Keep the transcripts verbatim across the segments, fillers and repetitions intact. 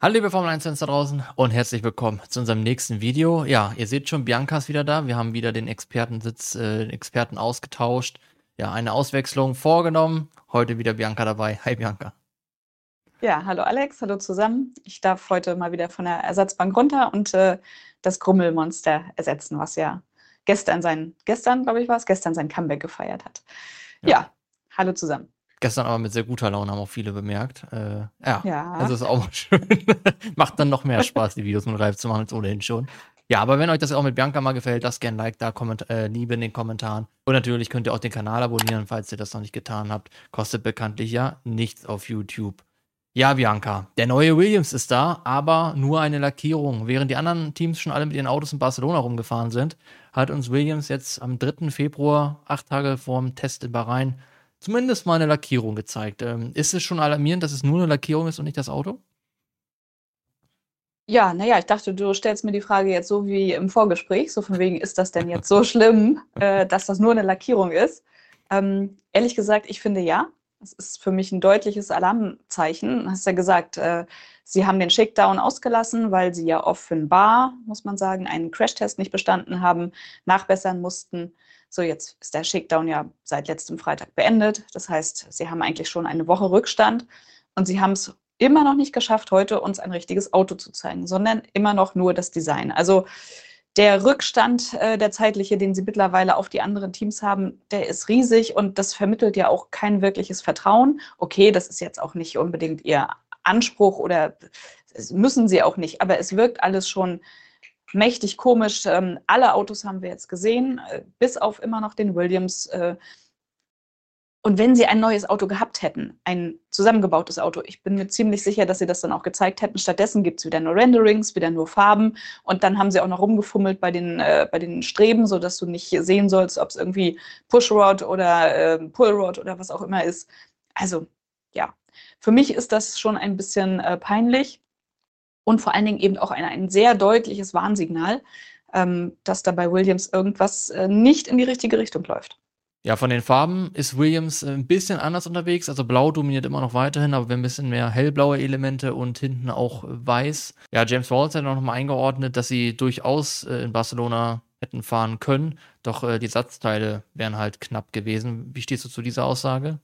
Hallo liebe Formel eins Fans da draußen und herzlich willkommen zu unserem nächsten Video. Ja, ihr seht schon, Bianca ist wieder da. Wir haben wieder den Expertensitz, äh, den Experten ausgetauscht. Ja, eine Auswechslung vorgenommen. Heute wieder Bianca dabei. Hi Bianca. Ja, hallo Alex, hallo zusammen. Ich darf heute mal wieder von der Ersatzbank runter und äh, das Grummelmonster ersetzen, was ja gestern sein, gestern glaube ich war es, gestern sein Comeback gefeiert hat. Ja, Ja, hallo zusammen. gestern aber mit sehr guter Laune, haben auch viele bemerkt. Äh, ja, also Ja, ist auch mal schön. Macht dann noch mehr Spaß, die Videos mit Ralf zu machen als ohnehin schon. Ja, aber wenn euch das auch mit Bianca mal gefällt, lasst gerne ein Like da, Komment äh, Liebe in den Kommentaren. Und natürlich könnt ihr auch den Kanal abonnieren, falls ihr das noch nicht getan habt. Kostet bekanntlich ja nichts auf YouTube. Ja, Bianca, der neue Williams ist da, aber nur eine Lackierung. Während die anderen Teams schon alle mit ihren Autos in Barcelona rumgefahren sind, hat uns Williams jetzt am dritten Februar, acht Tage vor dem Test in Bahrain, zumindest mal eine Lackierung gezeigt. Ähm, ist es schon alarmierend, dass es nur eine Lackierung ist und nicht das Auto? ja, naja, ich dachte, du stellst mir die Frage jetzt so wie im Vorgespräch, so von wegen, ist das denn jetzt so schlimm, äh, dass das nur eine Lackierung ist? Ähm, ehrlich gesagt, ich finde ja. Das ist für mich ein deutliches Alarmzeichen. Du hast ja gesagt, äh, sie haben den Shakedown ausgelassen, weil sie ja offenbar, muss man sagen, einen Crashtest nicht bestanden haben, nachbessern mussten. So, jetzt ist der Shakedown ja seit letztem Freitag beendet. Das heißt, sie haben eigentlich schon eine Woche Rückstand und sie haben es immer noch nicht geschafft, heute uns ein richtiges Auto zu zeigen, sondern immer noch nur das Design. Also der Rückstand, äh, der zeitliche, den sie mittlerweile auf die anderen Teams haben, der ist riesig und das vermittelt ja auch kein wirkliches Vertrauen. Okay, das ist jetzt auch nicht unbedingt ihr Anspruch oder das müssen sie auch nicht, aber es wirkt alles schon mächtig komisch. Ähm, alle Autos haben wir jetzt gesehen, äh, bis auf immer noch den Williams. Äh, und wenn sie ein neues Auto gehabt hätten, ein zusammengebautes Auto, ich bin mir ziemlich sicher, dass sie das dann auch gezeigt hätten. Stattdessen gibt es wieder nur Renderings, wieder nur Farben. Und dann haben sie auch noch rumgefummelt bei den, äh, bei den Streben, sodass du nicht sehen sollst, ob es irgendwie Pushrod oder äh, Pullrod oder was auch immer ist. Also ja, für mich ist das schon ein bisschen äh, peinlich und vor allen Dingen eben auch ein, ein sehr deutliches Warnsignal, ähm, dass da bei Williams irgendwas äh, nicht in die richtige Richtung läuft. Ja, von den Farben ist Williams äh, ein bisschen anders unterwegs. Also blau dominiert immer noch weiterhin, aber wir haben ein bisschen mehr hellblaue Elemente und hinten auch äh, weiß. Ja, James Walls hat auch noch mal eingeordnet, dass sie durchaus äh, in Barcelona hätten fahren können. Doch äh, die Satzteile wären halt knapp gewesen. Wie stehst du zu dieser Aussage?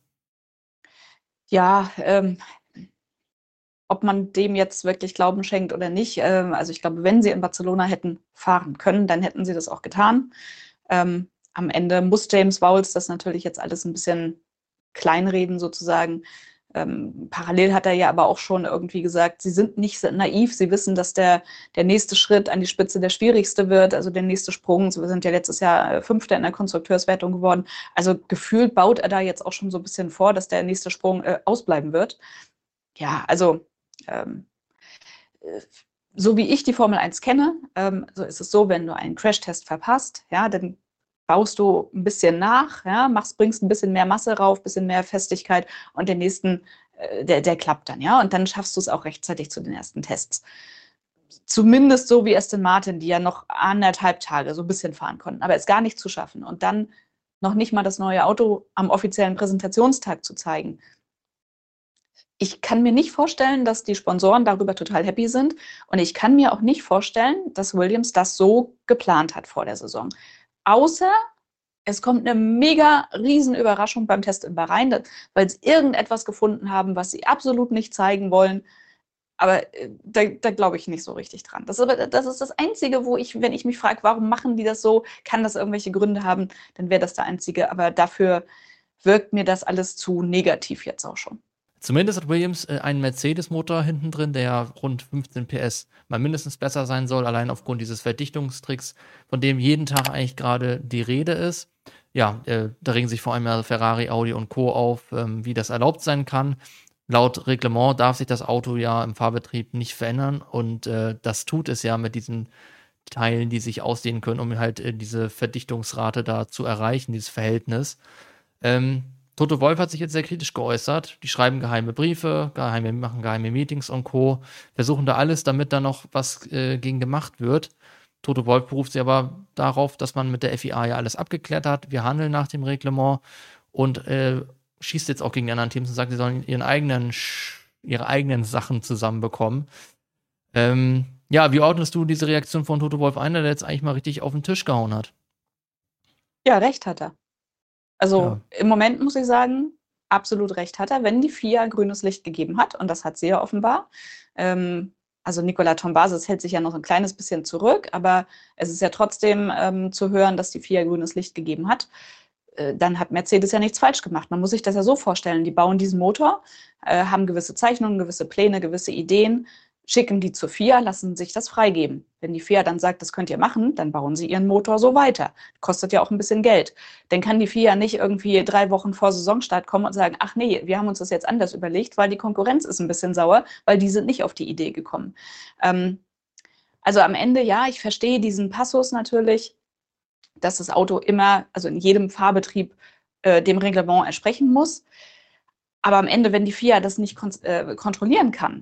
Ja, ähm, ob man dem jetzt wirklich Glauben schenkt oder nicht. Ähm, also ich glaube, wenn sie in Barcelona hätten fahren können, dann hätten sie das auch getan. Ähm, am Ende muss James Vowles das natürlich jetzt alles ein bisschen kleinreden sozusagen. Ähm, parallel hat er ja aber auch schon irgendwie gesagt, sie sind nicht naiv, sie wissen, dass der, der nächste Schritt an die Spitze der schwierigste wird, also der nächste Sprung. Wir sind ja letztes Jahr äh, Fünfter in der Konstrukteurswertung geworden. Also gefühlt baut er da jetzt auch schon so ein bisschen vor, dass der nächste Sprung äh, ausbleiben wird. Ja, also ähm, äh, so wie ich die Formel eins kenne, ähm, so ist es so, wenn du einen Crashtest verpasst, ja, dann baust du ein bisschen nach, ja, machst, bringst ein bisschen mehr Masse rauf, ein bisschen mehr Festigkeit und den nächsten, äh, der, der klappt dann, ja, und dann schaffst du es auch rechtzeitig zu den ersten Tests. Zumindest so wie Aston Martin, die ja noch anderthalb Tage so ein bisschen fahren konnten, aber es gar nicht zu schaffen und dann noch nicht mal das neue Auto am offiziellen Präsentationstag zu zeigen. Ich kann mir nicht vorstellen, dass die Sponsoren darüber total happy sind. Und ich kann mir auch nicht vorstellen, dass Williams das so geplant hat vor der Saison. Außer es kommt eine mega riesen Überraschung beim Test in Bahrain, weil sie irgendetwas gefunden haben, was sie absolut nicht zeigen wollen. Aber äh, da, da glaube ich nicht so richtig dran. Das ist, aber, das ist das Einzige, wo ich, wenn ich mich frage, warum machen die das so, kann das irgendwelche Gründe haben, dann wäre das der Einzige. Aber dafür wirkt mir das alles zu negativ jetzt auch schon. Zumindest hat Williams äh, einen Mercedes-Motor hinten drin, der rund fünfzehn P S mal mindestens besser sein soll, allein aufgrund dieses Verdichtungstricks, von dem jeden Tag eigentlich gerade die Rede ist. Ja, äh, da regen sich vor allem ja Ferrari, Audi und Co. auf, ähm, wie das erlaubt sein kann. Laut Reglement darf sich das Auto ja im Fahrbetrieb nicht verändern und äh, das tut es ja mit diesen Teilen, die sich ausdehnen können, um halt äh, diese Verdichtungsrate da zu erreichen, dieses Verhältnis. Ähm, Toto Wolff hat sich jetzt sehr kritisch geäußert. Die schreiben geheime Briefe, geheime, machen geheime Meetings und Co. Versuchen da alles, damit da noch was äh, gegen gemacht wird. Toto Wolff beruft sich aber darauf, dass man mit der F I A ja alles abgeklärt hat. Wir handeln nach dem Reglement und äh, schießt jetzt auch gegen die anderen Teams und sagt, sie sollen ihren eigenen, ihre eigenen Sachen zusammenbekommen. Ähm, ja, wie ordnest du diese Reaktion von Toto Wolff ein, der jetzt eigentlich mal richtig auf den Tisch gehauen hat? Ja, recht hat er. Ja. Also im Moment muss ich sagen, absolut recht hat er, wenn die F I A grünes Licht gegeben hat, und das hat sie ja offenbar. Ähm, also Nicolas Tombasis hält sich ja noch ein kleines bisschen zurück, aber es ist ja trotzdem ähm, zu hören, dass die F I A grünes Licht gegeben hat. Äh, dann hat Mercedes ja nichts falsch gemacht. Man muss sich das ja so vorstellen, die bauen diesen Motor, äh, haben gewisse Zeichnungen, gewisse Pläne, gewisse Ideen, schicken die zur F I A, lassen sich das freigeben. Wenn die F I A dann sagt, das könnt ihr machen, dann bauen sie ihren Motor so weiter. Kostet ja auch ein bisschen Geld. Dann kann die F I A nicht irgendwie drei Wochen vor Saisonstart kommen und sagen, ach nee, wir haben uns das jetzt anders überlegt, weil die Konkurrenz ist ein bisschen sauer, weil die sind nicht auf die Idee gekommen. Ähm, also am Ende, ja, ich verstehe diesen Passus natürlich, dass das Auto immer, also in jedem Fahrbetrieb, äh, dem Reglement entsprechen muss. Aber am Ende, wenn die F I A das nicht kon äh, kontrollieren kann,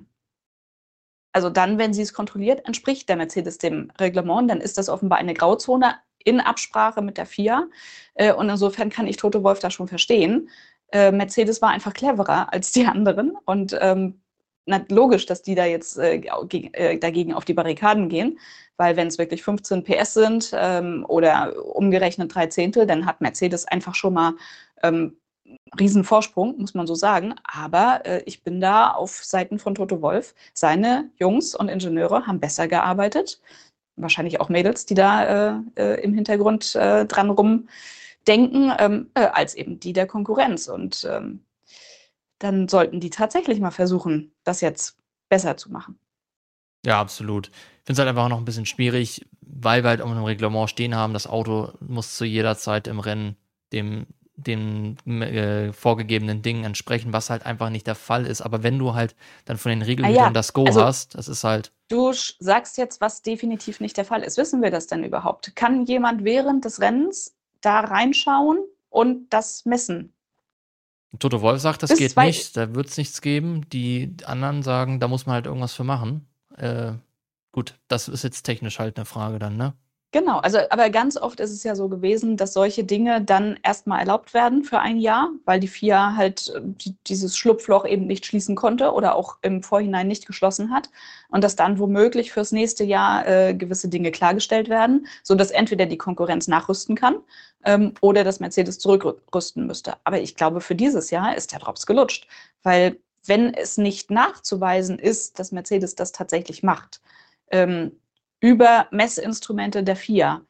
also dann, wenn sie es kontrolliert, entspricht der Mercedes dem Reglement, dann ist das offenbar eine Grauzone in Absprache mit der F I A. Äh, und insofern kann ich Toto Wolff da schon verstehen. Äh, Mercedes war einfach cleverer als die anderen. Und ähm, na, logisch, dass die da jetzt äh, äh, dagegen auf die Barrikaden gehen. Weil wenn es wirklich fünfzehn P S sind ähm, oder umgerechnet drei Zehntel, dann hat Mercedes einfach schon mal ähm, Riesenvorsprung, muss man so sagen. Aber äh, ich bin da auf Seiten von Toto Wolff. Seine Jungs und Ingenieure haben besser gearbeitet. Wahrscheinlich auch Mädels, die da äh, äh, im Hintergrund äh, dran rumdenken, ähm, äh, als eben die der Konkurrenz. Und ähm, dann sollten die tatsächlich mal versuchen, das jetzt besser zu machen. Ja, absolut. Ich finde es halt einfach noch ein bisschen schwierig, weil wir halt auch im Reglement stehen haben, das Auto muss zu jeder Zeit im Rennen dem, den äh, vorgegebenen Dingen entsprechen, was halt einfach nicht der Fall ist. Aber wenn du halt dann von den Regelhütern Ah ja, das Go also hast, das ist halt. du sagst jetzt, was definitiv nicht der Fall ist. Wissen wir das denn überhaupt? Kann jemand während des Rennens da reinschauen und das messen? Toto Wolff sagt, das Bis geht zwei, nicht, da wird es nichts geben. Die anderen sagen, da muss man halt irgendwas für machen. Äh, gut, das ist jetzt technisch halt eine Frage dann, ne? Genau, also aber ganz oft ist es ja so gewesen, dass solche Dinge dann erstmal erlaubt werden für ein Jahr, weil die F I A halt äh, die, dieses Schlupfloch eben nicht schließen konnte oder auch im Vorhinein nicht geschlossen hat und dass dann womöglich fürs nächste Jahr äh, gewisse Dinge klargestellt werden, sodass entweder die Konkurrenz nachrüsten kann ähm, oder dass Mercedes zurückrüsten müsste. Aber ich glaube, für dieses Jahr ist der Drops gelutscht, weil wenn es nicht nachzuweisen ist, dass Mercedes das tatsächlich macht, ähm, über Messinstrumente der F I A.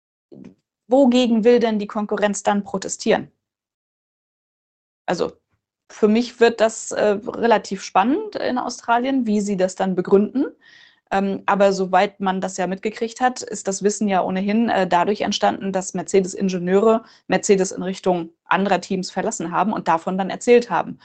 Wogegen will denn die Konkurrenz dann protestieren? Also für mich wird das äh, relativ spannend in Australien, wie sie das dann begründen. Ähm, aber soweit man das ja mitgekriegt hat, ist das Wissen ja ohnehin äh, dadurch entstanden, dass Mercedes-Ingenieure Mercedes in Richtung anderer Teams verlassen haben und davon dann erzählt haben.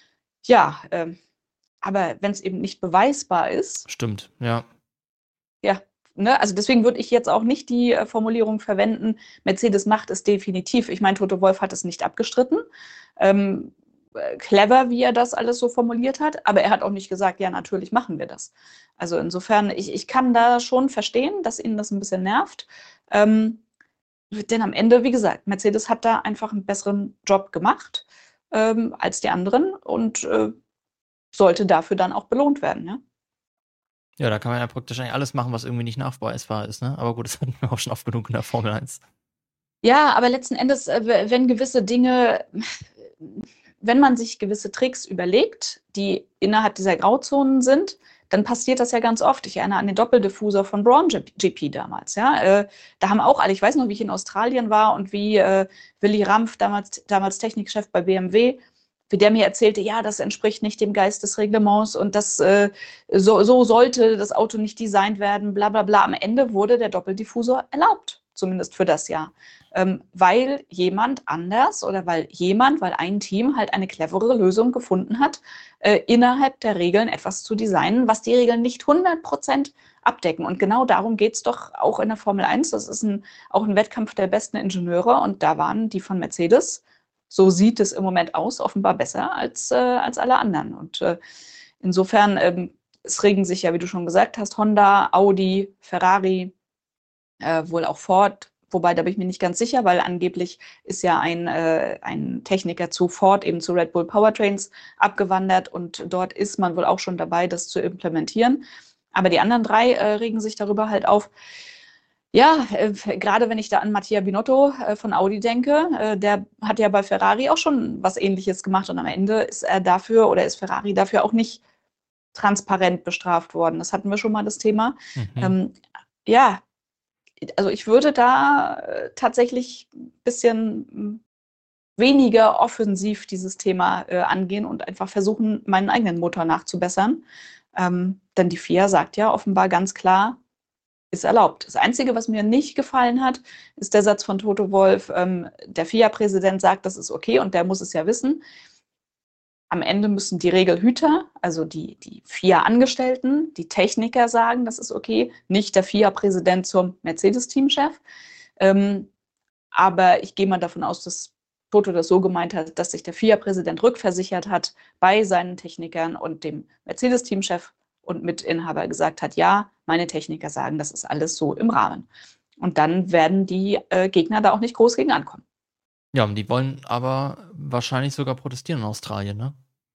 Ja, äh, aber wenn es eben nicht beweisbar ist, Stimmt, ja. ja, ne, also deswegen würde ich jetzt auch nicht die äh, Formulierung verwenden, Mercedes macht es definitiv. Ich meine, Toto Wolff hat es nicht abgestritten. Ähm, äh, clever, wie er das alles so formuliert hat, aber er hat auch nicht gesagt, ja, natürlich machen wir das. Also insofern, ich, ich kann da schon verstehen, dass ihn das ein bisschen nervt. Ähm, denn am Ende, wie gesagt, Mercedes hat da einfach einen besseren Job gemacht ähm, als die anderen und äh, sollte dafür dann auch belohnt werden, ja. Ja, da kann man ja praktisch eigentlich alles machen, was irgendwie nicht nachweisbar ist, ne? Aber gut, das hatten wir auch schon oft genug in der Formel eins. Ja, aber letzten Endes, äh, wenn gewisse Dinge, wenn man sich gewisse Tricks überlegt, die innerhalb dieser Grauzonen sind, dann passiert das ja ganz oft. Ich erinnere an den Doppeldiffusor von Braun G P damals. Ja, äh, da haben auch alle, ich weiß noch, wie ich in Australien war und wie äh, Willy Rampf, damals, damals Technikchef bei B M W, wie der mir erzählte, ja, das entspricht nicht dem Geist des Reglements und das äh, so, so sollte das Auto nicht designt werden, bla bla bla. Am Ende wurde der Doppeldiffusor erlaubt, zumindest für das Jahr. Ähm, weil jemand anders oder weil jemand, weil ein Team halt eine clevere Lösung gefunden hat, äh, innerhalb der Regeln etwas zu designen, was die Regeln nicht hundert Prozent abdecken. Und genau darum geht es doch auch in der Formel eins. Das ist ein, auch ein Wettkampf der besten Ingenieure und da waren die von Mercedes, so sieht es im Moment aus, offenbar besser als, äh, als alle anderen. Und äh, insofern, ähm, es regen sich ja, wie du schon gesagt hast, Honda, Audi, Ferrari, äh, wohl auch Ford, wobei da bin ich mir nicht ganz sicher, weil angeblich ist ja ein, äh, ein Techniker zu Ford, eben zu Red Bull Powertrains abgewandert und dort ist man wohl auch schon dabei, das zu implementieren. aber die anderen drei äh, regen sich darüber halt auf. Ja, äh, gerade wenn ich da an Mattia Binotto äh, von Audi denke, äh, der hat ja bei Ferrari auch schon was Ähnliches gemacht und am Ende ist er dafür oder ist Ferrari dafür auch nicht transparent bestraft worden. Das hatten wir schon mal das Thema. Mhm. Ähm, ja, also ich würde da äh, tatsächlich ein bisschen weniger offensiv dieses Thema äh, angehen und einfach versuchen, meinen eigenen Motor nachzubessern. Ähm, denn die F I A sagt ja offenbar ganz klar, ist erlaubt. Das Einzige, was mir nicht gefallen hat, ist der Satz von Toto Wolff, ähm, der F I A-Präsident sagt, das ist okay und der muss es ja wissen. Am Ende müssen die Regelhüter, also die, die F I A-Angestellten, die Techniker sagen, das ist okay, nicht der F I A-Präsident zum Mercedes-Teamchef. Ähm, aber ich gehe mal davon aus, dass Toto das so gemeint hat, dass sich der F I A-Präsident rückversichert hat bei seinen Technikern und dem Mercedes-Teamchef und Mitinhaber gesagt hat, ja, meine Techniker sagen, das ist alles so im Rahmen. Und dann werden die äh, Gegner da auch nicht groß gegen ankommen. Ja, und die wollen aber wahrscheinlich sogar protestieren in Australien, ne?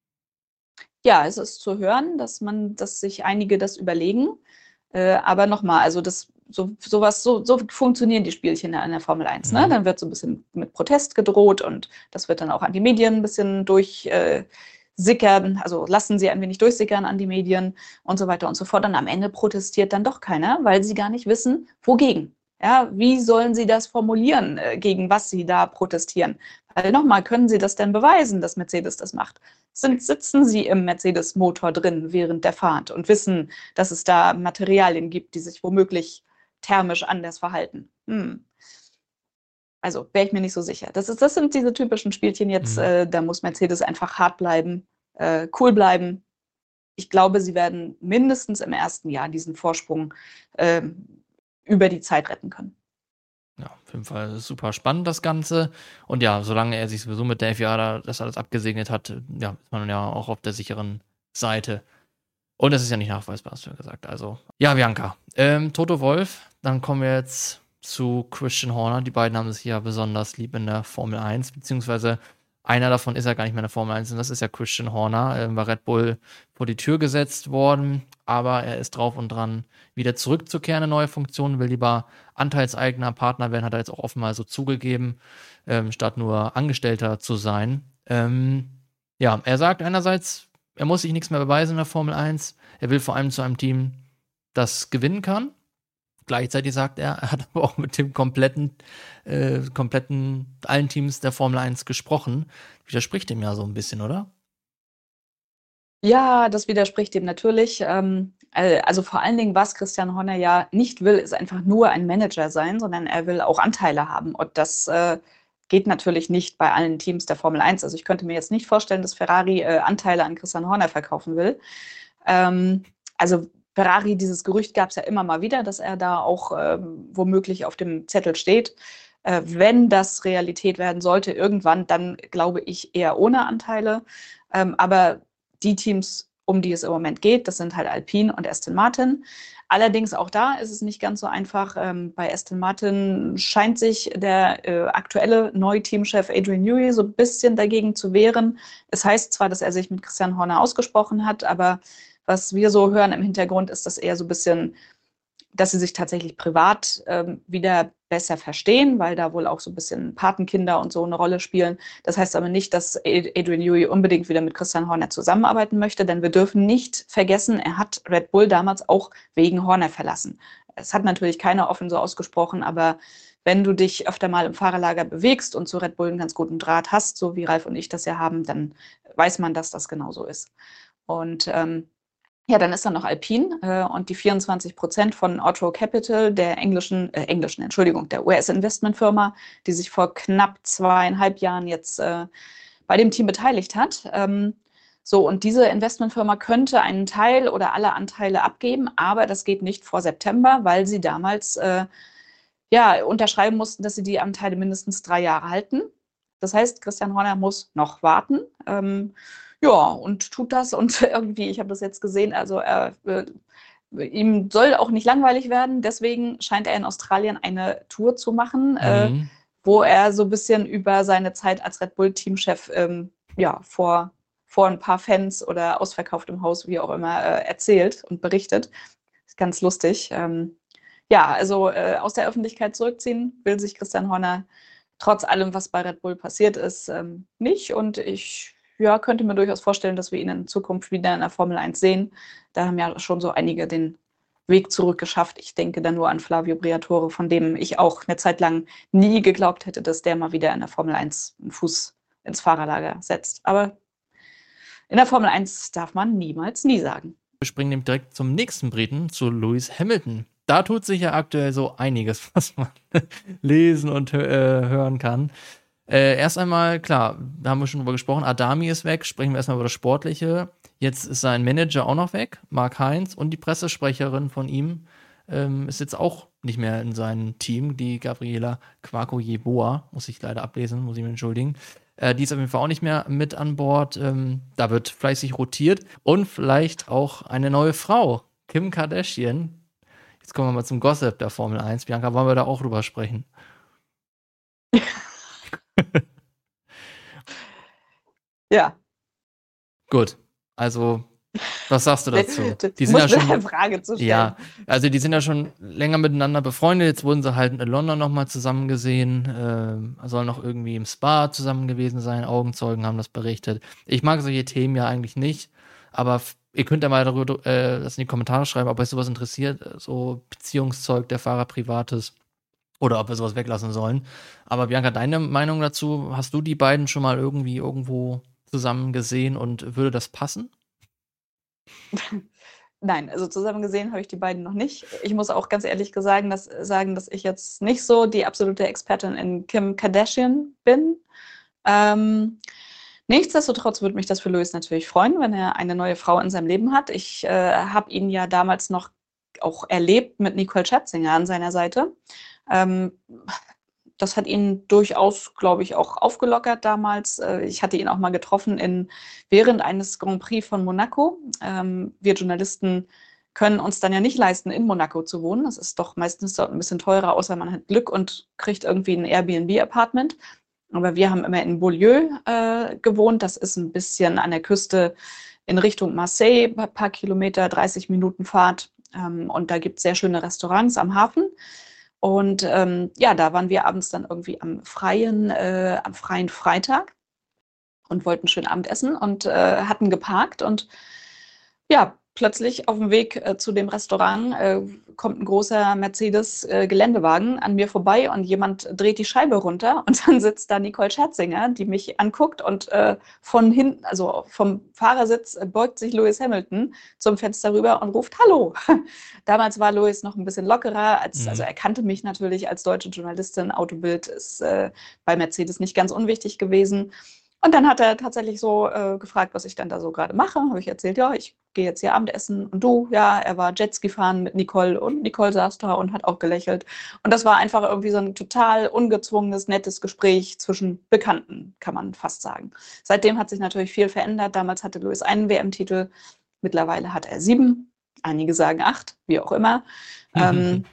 Ja, es ist zu hören, dass man, dass sich einige das überlegen. Äh, aber nochmal, also das so sowas, so, so funktionieren die Spielchen in der Formel eins. Ne? Mhm. Dann wird so ein bisschen mit Protest gedroht und das wird dann auch an die Medien ein bisschen durchsickern. Äh, also lassen sie ein wenig durchsickern an die Medien und so weiter und so fort. Und am Ende protestiert dann doch keiner, weil sie gar nicht wissen, wogegen. Ja, wie sollen sie das formulieren, äh, gegen was sie da protestieren? Weil nochmal, können sie das denn beweisen, dass Mercedes das macht? Sind, sitzen sie im Mercedes-Motor drin während der Fahrt und wissen, dass es da Materialien gibt, die sich womöglich thermisch anders verhalten? Hm. Also wäre ich mir nicht so sicher. Das, ist, das sind diese typischen Spielchen jetzt, Mhm. äh, da muss Mercedes einfach hart bleiben, äh, cool bleiben. Ich glaube, sie werden mindestens im ersten Jahr diesen Vorsprung äh, über die Zeit retten können. Ja, auf jeden Fall super spannend, das Ganze. Und ja, solange er sich sowieso mit der F I A da das alles abgesegnet hat, ja, ist man ja auch auf der sicheren Seite. Und es ist ja nicht nachweisbar, hast du ja gesagt. Also, ja, Bianca. Ähm, Toto Wolff, dann kommen wir jetzt zu Christian Horner. Die beiden haben sich ja besonders lieb in der Formel eins, beziehungsweise einer davon ist ja gar nicht mehr in der Formel eins und das ist ja Christian Horner. Ähm, bei Red Bull vor die Tür gesetzt worden, aber er ist drauf und dran, wieder zurückzukehren in neue Funktionen, will lieber Anteilseigner, Partner werden, hat er jetzt auch offenbar so zugegeben, ähm, statt nur Angestellter zu sein. Ähm, ja, er sagt einerseits, er muss sich nichts mehr beweisen in der Formel eins. Er will vor allem zu einem Team, das gewinnen kann. Gleichzeitig sagt er, er hat aber auch mit dem kompletten, äh, kompletten, allen Teams der Formel eins gesprochen. Widerspricht dem ja so ein bisschen, oder? Ja, das widerspricht dem natürlich. Ähm, äh, also vor allen Dingen, was Christian Horner ja nicht will, ist einfach nur ein Manager sein, sondern er will auch Anteile haben. Und das äh, geht natürlich nicht bei allen Teams der Formel eins. Also ich könnte mir jetzt nicht vorstellen, dass Ferrari äh, Anteile an Christian Horner verkaufen will. Ähm, also Ferrari, dieses Gerücht gab es ja immer mal wieder, dass er da auch ähm, womöglich auf dem Zettel steht. Äh, wenn das Realität werden sollte, irgendwann, dann glaube ich eher ohne Anteile. Ähm, aber die Teams, um die es im Moment geht, das sind halt Alpine und Aston Martin. Allerdings auch da ist es nicht ganz so einfach. Ähm, bei Aston Martin scheint sich der äh, aktuelle neue Teamchef Adrian Newey so ein bisschen dagegen zu wehren. Es heißt zwar, dass er sich mit Christian Horner ausgesprochen hat, aber was wir so hören im Hintergrund ist das eher so ein bisschen, dass sie sich tatsächlich privat ähm, wieder besser verstehen, weil da wohl auch so ein bisschen Patenkinder und so eine Rolle spielen. Das heißt aber nicht, dass Adrian Newey unbedingt wieder mit Christian Horner zusammenarbeiten möchte, denn wir dürfen nicht vergessen, er hat Red Bull damals auch wegen Horner verlassen. Es hat natürlich keiner offen so ausgesprochen, aber wenn du dich öfter mal im Fahrerlager bewegst und zu Red Bull einen ganz guten Draht hast, so wie Ralf und ich das ja haben, dann weiß man, dass das genauso ist. Und ähm, ja, dann ist da noch Alpine äh, und die vierundzwanzig Prozent von Otto Capital, der englischen, äh, englischen, Entschuldigung, der U S-Investmentfirma, die sich vor knapp zweieinhalb Jahren jetzt äh, bei dem Team beteiligt hat. Ähm, so, und diese Investmentfirma könnte einen Teil oder alle Anteile abgeben, aber das geht nicht vor September, weil sie damals äh, ja, unterschreiben mussten, dass sie die Anteile mindestens drei Jahre halten. Das heißt, Christian Horner muss noch warten. Ähm, ja, und tut das. Und irgendwie, ich habe das jetzt gesehen, also er, äh, ihm soll auch nicht langweilig werden. Deswegen scheint er in Australien eine Tour zu machen, äh, Mhm. wo er so ein bisschen über seine Zeit als Red Bull-Teamchef ähm, ja, vor, vor ein paar Fans oder ausverkauftem Haus, wie auch immer, äh, erzählt und berichtet. ganz lustig. Ähm, ja, also äh, aus der Öffentlichkeit zurückziehen will sich Christian Horner trotz allem, was bei Red Bull passiert ist, ähm, nicht. Und ich ja, könnte mir durchaus vorstellen, dass wir ihn in Zukunft wieder in der Formel eins sehen. Da haben ja schon so einige den Weg zurück geschafft. Ich denke da nur an Flavio Briatore, von dem ich auch eine Zeit lang nie geglaubt hätte, dass der mal wieder in der Formel eins einen Fuß ins Fahrerlager setzt. Aber in der Formel eins darf man niemals nie sagen. Wir springen nämlich direkt zum nächsten Briten, zu Lewis Hamilton. Da tut sich ja aktuell so einiges, was man lesen und äh, hören kann. Äh, erst einmal, klar, da haben wir schon drüber gesprochen, Adami ist weg, sprechen wir erstmal über das Sportliche. Jetzt ist sein Manager auch noch weg, Mark Heinz, und die Pressesprecherin von ihm ähm, ist jetzt auch nicht mehr in seinem Team, die Gabriela Quaco-Yeboah, muss ich leider ablesen, muss ich mich entschuldigen. Äh, die ist auf jeden Fall auch nicht mehr mit an Bord. Ähm, da wird fleißig rotiert und vielleicht auch eine neue Frau, Kim Kardashian. Jetzt kommen wir mal zum Gossip der Formel eins. Bianca, wollen wir da auch drüber sprechen? Ja. Gut, also was sagst du dazu? Die sind ja schon eine Frage zu stellen. Ja, also die sind ja schon länger miteinander befreundet. Jetzt wurden sie halt in London nochmal zusammen gesehen. Äh, sollen noch irgendwie im Spa zusammen gewesen sein. Augenzeugen haben das berichtet. Ich mag solche Themen ja eigentlich nicht, aber f- ihr könnt ja mal darüber äh, das in die Kommentare schreiben, ob euch sowas interessiert, äh, so Beziehungszeug der Fahrer Privates, oder ob wir sowas weglassen sollen. Aber Bianca, deine Meinung dazu? Hast du die beiden schon mal irgendwie irgendwo zusammen gesehen und würde das passen? Nein, also zusammen gesehen habe ich die beiden noch nicht. Ich muss auch ganz ehrlich sagen, dass, sagen, dass ich jetzt nicht so die absolute Expertin in Kim Kardashian bin. Ähm, nichtsdestotrotz würde mich das für Lewis natürlich freuen, wenn er eine neue Frau in seinem Leben hat. Ich äh, habe ihn ja damals noch auch erlebt mit Nicole Scherzinger an seiner Seite. Ähm, das hat ihn durchaus, glaube ich, auch aufgelockert damals. Äh, Ich hatte ihn auch mal getroffen in, während eines Grand Prix von Monaco. Ähm, wir Journalisten können uns dann ja nicht leisten, in Monaco zu wohnen. Das ist doch meistens dort ein bisschen teurer, außer man hat Glück und kriegt irgendwie ein Airbnb-Apartment. Aber wir haben immer in Beaulieu äh, gewohnt. Das ist ein bisschen an der Küste in Richtung Marseille, ein paar Kilometer, dreißig Minuten Fahrt. Ähm, und da gibt es sehr schöne Restaurants am Hafen. Und ähm, ja, da waren wir abends dann irgendwie am freien, äh, am freien Freitag und wollten schön Abend essen und äh, hatten geparkt. Und ja, plötzlich auf dem Weg äh, zu dem Restaurant äh, kommt ein großer Mercedes-Geländewagen äh, an mir vorbei und jemand dreht die Scheibe runter und dann sitzt da Nicole Scherzinger, die mich anguckt und äh, von hinten, also vom Fahrersitz, äh, beugt sich Lewis Hamilton zum Fenster rüber und ruft Hallo. Damals war Lewis noch ein bisschen lockerer, als, Mhm. also er kannte mich natürlich als deutsche Journalistin. Autobild ist äh, bei Mercedes nicht ganz unwichtig gewesen. Und dann hat er tatsächlich so äh, gefragt, was ich dann da so gerade mache. Habe ich erzählt, ja, ich gehe jetzt hier Abendessen. Und du? Ja, er war Jetski fahren mit Nicole und Nicole saß da und hat auch gelächelt. Und das war einfach irgendwie so ein total ungezwungenes, nettes Gespräch zwischen Bekannten, kann man fast sagen. Seitdem hat sich natürlich viel verändert. Damals hatte Lewis einen W M-Titel, mittlerweile hat er sieben. Einige sagen acht, wie auch immer. ähm,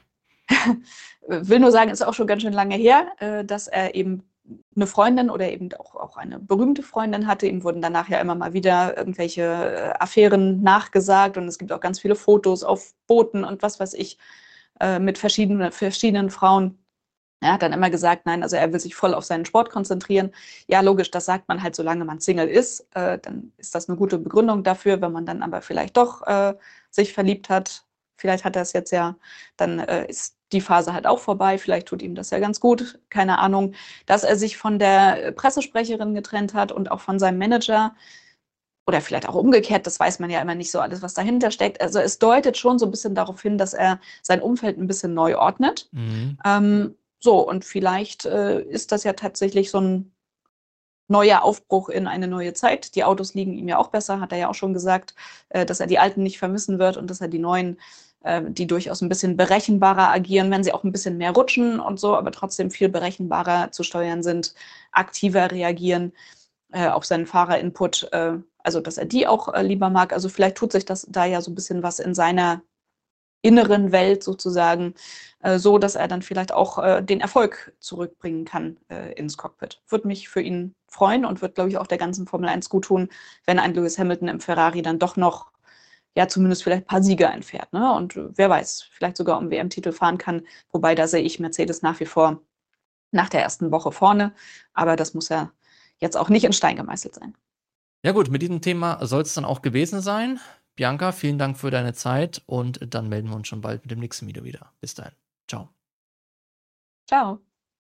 will nur sagen, ist auch schon ganz schön lange her, äh, dass er eben eine Freundin oder eben auch, auch eine berühmte Freundin hatte. Ihm wurden danach ja immer mal wieder irgendwelche äh, Affären nachgesagt und es gibt auch ganz viele Fotos auf Booten und was weiß ich äh, mit verschiedenen, verschiedenen Frauen. Er hat dann immer gesagt, nein, also er will sich voll auf seinen Sport konzentrieren. Ja, logisch, das sagt man halt, solange man Single ist, äh, dann ist das eine gute Begründung dafür. Wenn man dann aber vielleicht doch äh, sich verliebt hat, vielleicht hat er es jetzt ja, dann äh, ist die Phase halt auch vorbei. Vielleicht tut ihm das ja ganz gut, keine Ahnung. Dass er sich von der Pressesprecherin getrennt hat und auch von seinem Manager oder vielleicht auch umgekehrt, das weiß man ja immer nicht so alles, was dahinter steckt. Also es deutet schon so ein bisschen darauf hin, dass er sein Umfeld ein bisschen neu ordnet. Mhm. Ähm, so, und vielleicht äh, ist das ja tatsächlich so ein neuer Aufbruch in eine neue Zeit. Die Autos liegen ihm ja auch besser, hat er ja auch schon gesagt, äh, dass er die alten nicht vermissen wird und dass er die neuen, äh, die durchaus ein bisschen berechenbarer agieren, wenn sie auch ein bisschen mehr rutschen und so, aber trotzdem viel berechenbarer zu steuern sind, aktiver reagieren äh, auf seinen Fahrerinput, äh, also dass er die auch äh, lieber mag. Also vielleicht tut sich das da ja so ein bisschen was in seiner inneren Welt sozusagen, äh, so dass er dann vielleicht auch äh, den Erfolg zurückbringen kann äh, ins Cockpit. Würde mich für ihn freuen und wird, glaube ich, auch der ganzen Formel eins gut tun, wenn ein Lewis Hamilton im Ferrari dann doch noch ja zumindest vielleicht ein paar Siege einfährt. Ne? Und wer weiß, vielleicht sogar um W M-Titel fahren kann. Wobei da sehe ich Mercedes nach wie vor nach der ersten Woche vorne. Aber das muss ja jetzt auch nicht in Stein gemeißelt sein. Ja gut, mit diesem Thema soll es dann auch gewesen sein. Bianca, vielen Dank für deine Zeit und dann melden wir uns schon bald mit dem nächsten Video wieder. Bis dahin. Ciao. Ciao.